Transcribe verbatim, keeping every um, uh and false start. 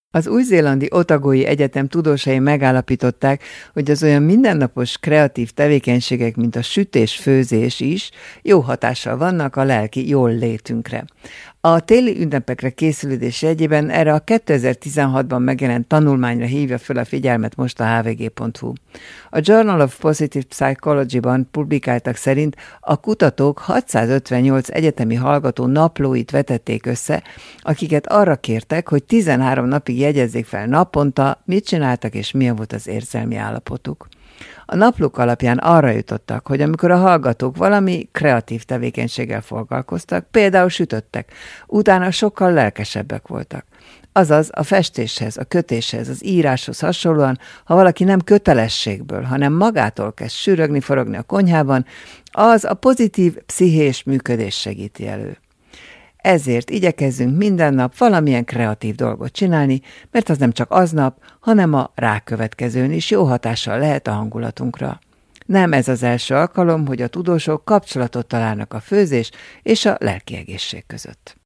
Az új-zélandi Otagói Egyetem tudósai megállapították, hogy az olyan mindennapos kreatív tevékenységek, mint a sütés-főzés is jó hatással vannak a lelki jól létünkre. A téli ünnepekre készülődés jegyében erre a kétezer-tizenhatban megjelent tanulmányra hívja föl a figyelmet most a há vé gé pont hú. A Journal of Positive Psychology-ban publikáltak szerint a kutatók hatszázötvennyolc egyetemi hallgató naplóit vetették össze, akiket arra kértek, hogy tizenhárom napig jegyezzék fel naponta, mit csináltak és milyen volt az érzelmi állapotuk. A naplók alapján arra jutottak, hogy amikor a hallgatók valami kreatív tevékenységgel foglalkoztak, például sütöttek, utána sokkal lelkesebbek voltak. Azaz a festéshez, a kötéshez, az íráshoz hasonlóan, ha valaki nem kötelességből, hanem magától kezd sürögni, forogni a konyhában, az a pozitív pszichés működés segíti elő. Ezért igyekezzünk minden nap valamilyen kreatív dolgot csinálni, mert az nem csak aznap, hanem a rákövetkezőn is jó hatással lehet a hangulatunkra. Nem ez az első alkalom, hogy a tudósok kapcsolatot találnak a főzés és a lelki egészség között.